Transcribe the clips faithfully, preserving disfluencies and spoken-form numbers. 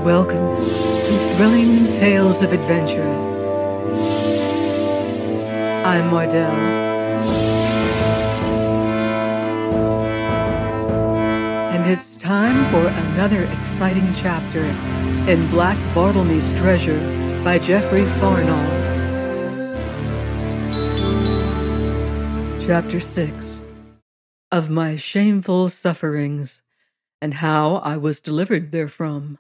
Welcome to Thrilling Tales of Adventure. I'm Mardell. And it's time for another exciting chapter in Black Bartlemy's Treasure by Geoffrey Farnall. Chapter six. Of My Shameful Sufferings, and How I Was Delivered Therefrom.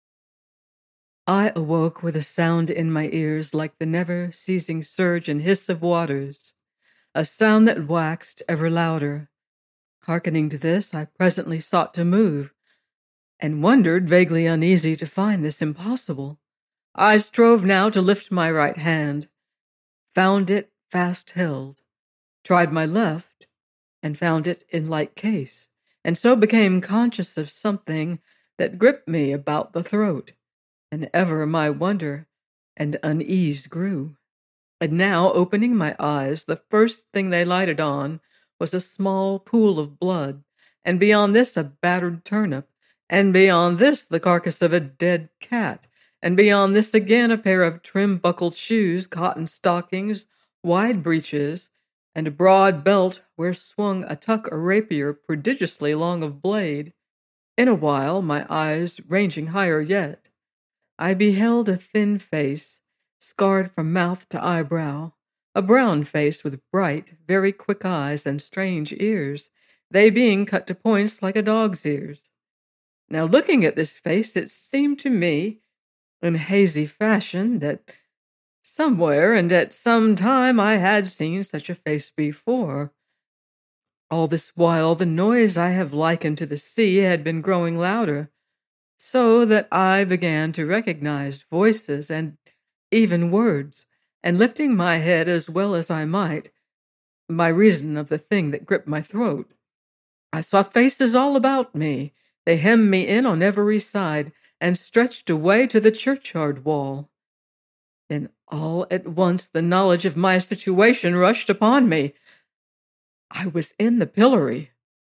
I awoke with a sound in my ears like the never-ceasing surge and hiss of waters, a sound that waxed ever louder. Hearkening to this, I presently sought to move, and wondered, vaguely uneasy, to find this impossible. I strove now to lift my right hand, found it fast held, tried my left, and found it in like case, and so became conscious of something that gripped me about the throat. And ever my wonder and unease grew. And now, opening my eyes, the first thing they lighted on was a small pool of blood, and beyond this a battered turnip, and beyond this the carcass of a dead cat, and beyond this again a pair of trim-buckled shoes, cotton stockings, wide breeches, and a broad belt where swung a tuck or rapier prodigiously long of blade. In a while, my eyes ranging higher yet, I beheld a thin face, scarred from mouth to eyebrow, a brown face with bright, very quick eyes and strange ears, they being cut to points like a dog's ears. Now, looking at this face, it seemed to me, in hazy fashion, that somewhere and at some time I had seen such a face before. All this while the noise I have likened to the sea had been growing louder, so that I began to recognize voices and even words, and lifting my head as well as I might, by reason of the thing that gripped my throat, I saw faces all about me. They hemmed me in on every side, and stretched away to the churchyard wall. Then all at once the knowledge of my situation rushed upon me. I was in the pillory.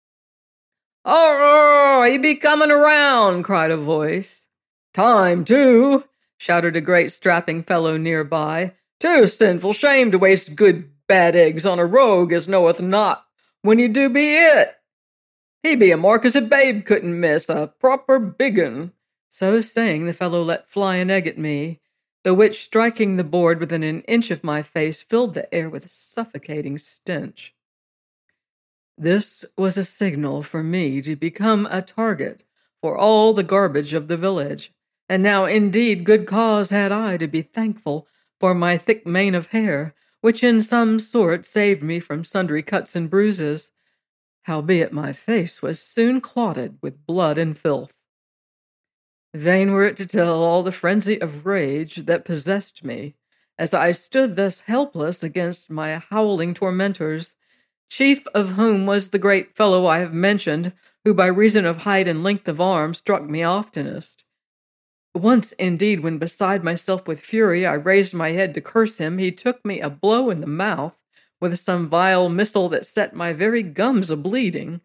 "Oh, he be coming around," cried a voice. "Time, too," shouted a great strapping fellow nearby. "Too sinful shame to waste good bad eggs on a rogue as knoweth not when you do be it. He be a mark as a babe couldn't miss, a proper big un." So saying, the fellow let fly an egg at me, the which, striking the board within an inch of my face, filled the air with a suffocating stench. This was a signal for me to become a target for all the garbage of the village, and now indeed good cause had I to be thankful for my thick mane of hair, which in some sort saved me from sundry cuts and bruises, howbeit my face was soon clotted with blood and filth. Vain were it to tell all the frenzy of rage that possessed me, as I stood thus helpless against my howling tormentors, chief of whom was the great fellow I have mentioned, who by reason of height and length of arm struck me oftenest. Once, indeed, when beside myself with fury, I raised my head to curse him, he took me a blow in the mouth with some vile missile that set my very gums a-bleeding.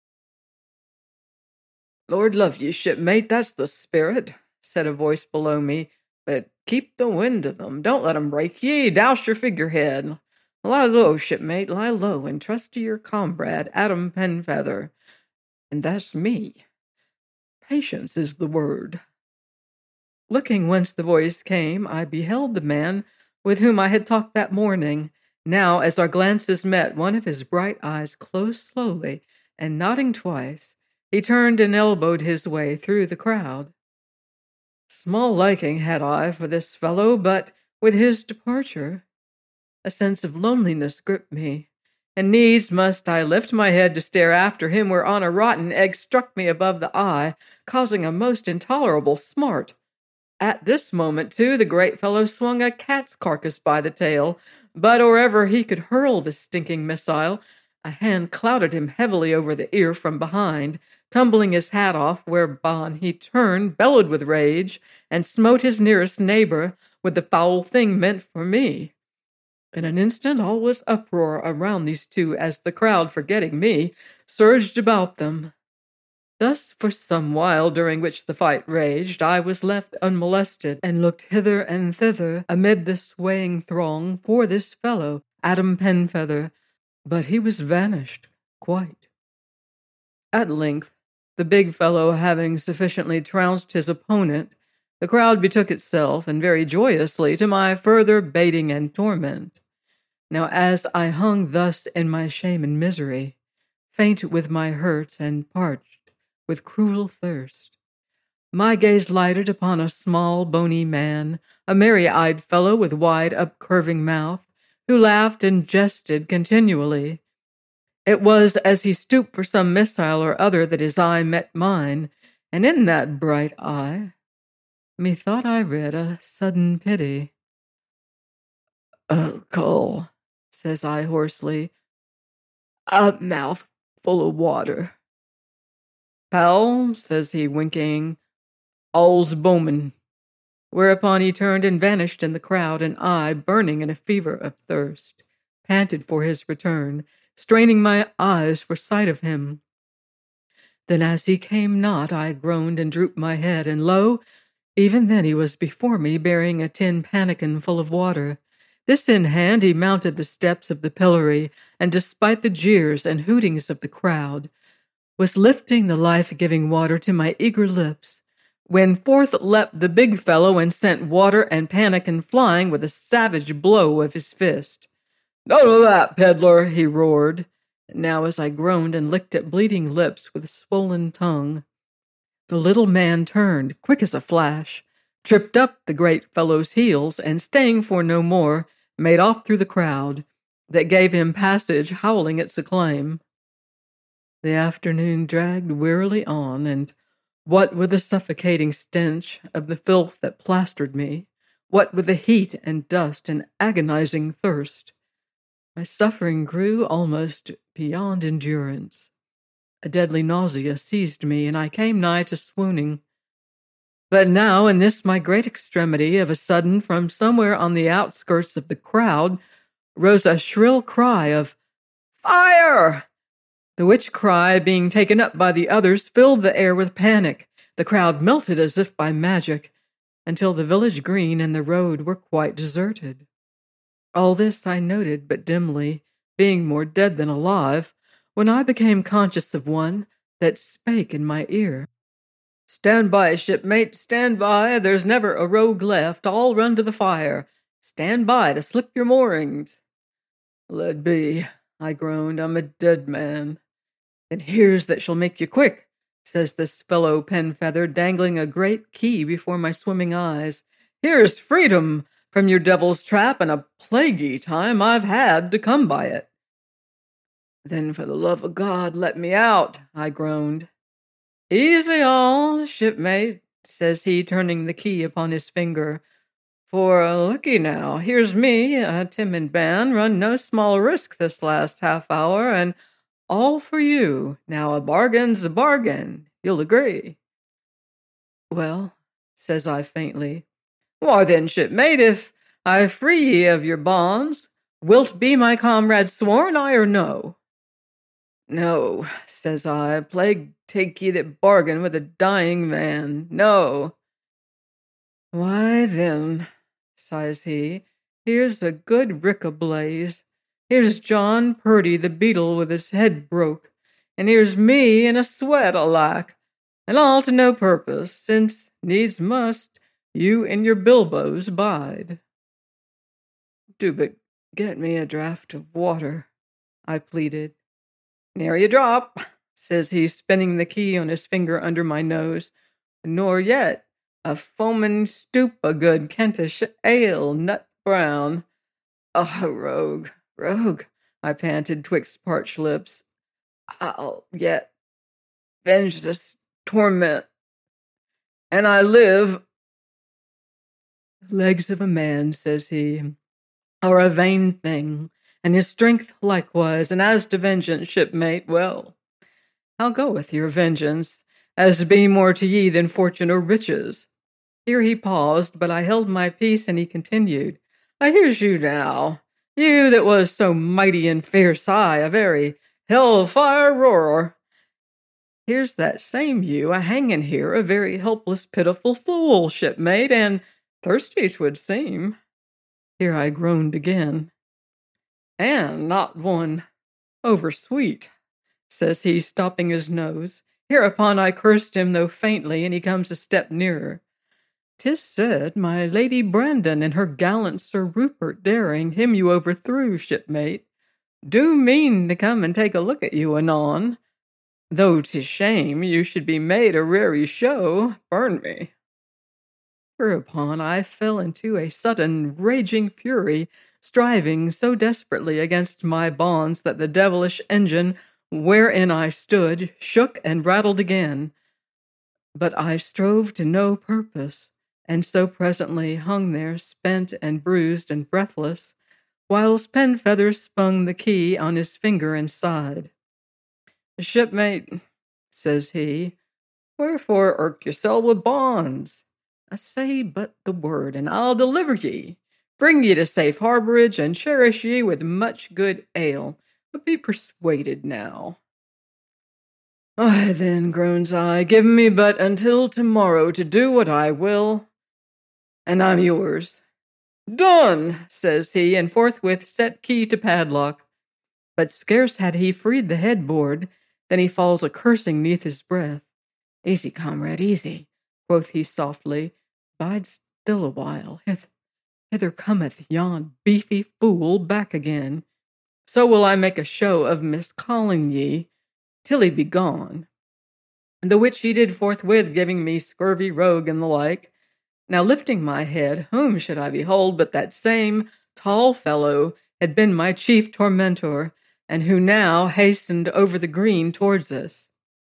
"Lord love you, shipmate, that's the spirit," said a voice below me, "but keep the wind of them. Don't let 'em break ye. Douse your figurehead. Lie low, shipmate, lie low, and trust to your comrade, Adam Penfeather. And that's me. Patience is the word." Looking whence the voice came, I beheld the man with whom I had talked that morning. Now, as our glances met, one of his bright eyes closed slowly, and nodding twice, he turned and elbowed his way through the crowd. Small liking had I for this fellow, but with his departure, a sense of loneliness gripped me, and needs must I lift my head to stare after him, whereon a rotten egg struck me above the eye, causing a most intolerable smart. At this moment, too, the great fellow swung a cat's carcass by the tail, but or ever he could hurl the stinking missile, a hand clouted him heavily over the ear from behind, tumbling his hat off, whereupon he turned, bellowed with rage, and smote his nearest neighbor with the foul thing meant for me. In an instant all was uproar around these two, as the crowd, forgetting me, surged about them. Thus, for some while during which the fight raged, I was left unmolested, and looked hither and thither amid the swaying throng for this fellow, Adam Penfeather, but he was vanished quite. At length, the big fellow having sufficiently trounced his opponent, the crowd betook itself, and very joyously, to my further baiting and torment. Now as I hung thus in my shame and misery, faint with my hurts and parched with cruel thirst, my gaze lighted upon a small bony man, a merry-eyed fellow with wide up-curving mouth, who laughed and jested continually. It was as he stooped for some missile or other that his eye met mine, and in that bright eye methought I read a sudden pity. "Oh, Cole," says I hoarsely, "a mouth full of water." "Pal," says he, winking, "all's Bowman." Whereupon he turned and vanished in the crowd, and I, burning in a fever of thirst, panted for his return, straining my eyes for sight of him. Then as he came not, I groaned and drooped my head, and lo, even then he was before me, bearing a tin pannikin full of water. This in hand, he mounted the steps of the pillory, and despite the jeers and hootings of the crowd, was lifting the life-giving water to my eager lips, when forth leapt the big fellow and sent water and pannikin flying with a savage blow of his fist. "None of that, peddler," he roared. Now as I groaned and licked at bleeding lips with swollen tongue, the little man turned, quick as a flash, tripped up the great fellow's heels, and staying for no more, made off through the crowd, that gave him passage, howling its acclaim. The afternoon dragged wearily on, and what with the suffocating stench of the filth that plastered me, what with the heat and dust and agonizing thirst, my suffering grew almost beyond endurance. A deadly nausea seized me, and I came nigh to swooning. But now, in this my great extremity, of a sudden, from somewhere on the outskirts of the crowd, rose a shrill cry of "Fire!" The which cry, being taken up by the others, filled the air with panic. The crowd melted as if by magic, until the village green and the road were quite deserted. All this I noted but dimly, being more dead than alive, when I became conscious of one that spake in my ear. "Stand by, shipmate, stand by, there's never a rogue left, all run to the fire. Stand by to slip your moorings." "Let be," I groaned, "I'm a dead man." "Then here's that shall make you quick," says this fellow Penfeather, dangling a great key before my swimming eyes. "Here's freedom from your devil's trap, and a plaguey time I've had to come by it." "Then for the love of God, let me out," I groaned. "Easy all, shipmate," says he, turning the key upon his finger. "For looky now, here's me, a timid man, run no small risk this last half hour, and all for you. Now a bargain's a bargain, you'll agree." "Well," says I faintly. "Why then, shipmate, if I free ye of your bonds, wilt be my comrade sworn, aye or no?" "No," says I, "plague take ye that bargain with a dying man, no." "Why then," sighs he, "here's a good rick ablaze. Here's John Purdy the beadle with his head broke, and here's me in a sweat, alack, and all to no purpose, since needs must you and your bilboes bide." "Do but get me a draught of water," I pleaded. "Nary a drop," says he, spinning the key on his finger under my nose, "nor yet a foaming stoup o' good Kentish ale, nut brown." "Oh, rogue, rogue," I panted twixt parched lips, "I'll yet venge this torment, and I live." "Legs of a man," says he, "are a vain thing, and his strength likewise, and as to vengeance, shipmate, well, how goeth your vengeance, as be more to ye than fortune or riches?" Here he paused, but I held my peace, and he continued, "I hears you now, you that was so mighty and fierce, aye, a very hell-fire roarer." here's that same you a-hanging here, a very helpless, pitiful fool, shipmate, and thirsty 'twould seem. Here I groaned again. And not one over-sweet, says he, stopping his nose. Hereupon I cursed him, though faintly, and he comes a step nearer. 'Tis said my Lady Brandon and her gallant Sir Rupert Daring, him you overthrew, shipmate, do mean to come and take a look at you anon, though 'tis shame you should be made a raree show, burn me. Whereupon I fell into a sudden raging fury, striving so desperately against my bonds that the devilish engine wherein I stood shook and rattled again. But I strove to no purpose, and so presently hung there spent and bruised and breathless, whilst Penfeather spun the key on his finger and sighed. Shipmate, says he, wherefore irk yourself with bonds? I say but the word, and I'll deliver ye, bring ye to safe harborage, and cherish ye with much good ale. But be persuaded now. Ay, then, groans I, give me but until tomorrow to do what I will, and I'm yours. Done, says he, and forthwith set key to padlock. But scarce had he freed the headboard, than he falls a-cursing neath his breath. Easy, comrade, easy, quoth he softly. Bide still a while. Hith, hither cometh yon beefy fool back again. So will I make a show of miscalling ye, till he be gone. The which he did forthwith, giving me scurvy rogue and the like. Now lifting my head, whom should I behold but that same tall fellow had been my chief tormentor, and who now hastened over the green towards us.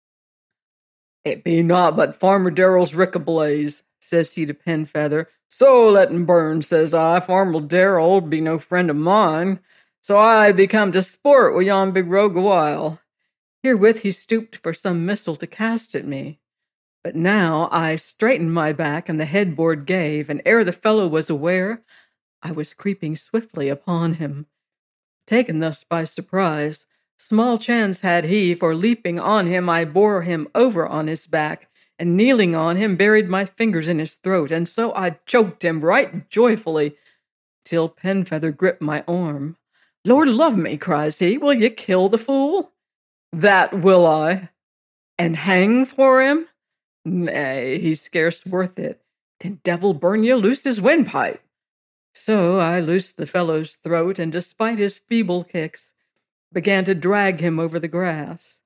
It be naught but Farmer Darrell's rick-a-blaze, says he to Penfeather. So let him burn, says I. Farmer Darrell be no friend of mine, so I be come to sport with yon big rogue a while. Herewith he stooped for some missile to cast at me. But now I straightened my back, and the headboard gave, and ere the fellow was aware, I was creeping swiftly upon him. Taken thus by surprise, small chance had he, for leaping on him I bore him over on his back, and kneeling on him buried my fingers in his throat, and so I choked him right joyfully, till Penfeather gripped my arm. Lord love me, cries he, will ye kill the fool? That will I. And hang for him? Nay, he's scarce worth it. Then devil burn you, loose his windpipe. So I loosed the fellow's throat, and despite his feeble kicks, began to drag him over the grass.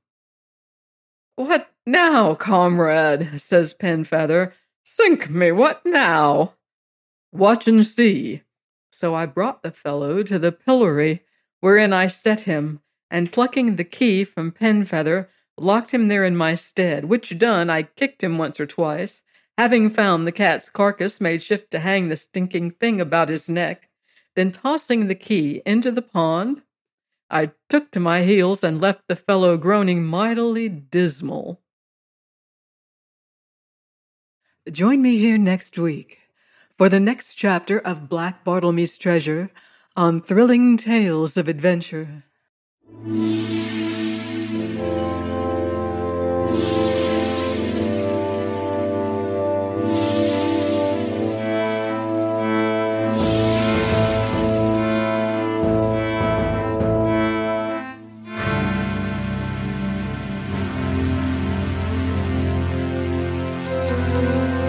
What now, comrade? Says Penfeather. Sink me, what now? Watch and see. So I brought the fellow to the pillory, wherein I set him, and plucking the key from Penfeather, locked him there in my stead, which done, I kicked him once or twice, having found the cat's carcass, made shift to hang the stinking thing about his neck. Then tossing the key into the pond, I took to my heels and left the fellow groaning mightily dismal. Join me here next week for the next chapter of Black Bartlemy's Treasure on thrilling tales of adventure. Thank you.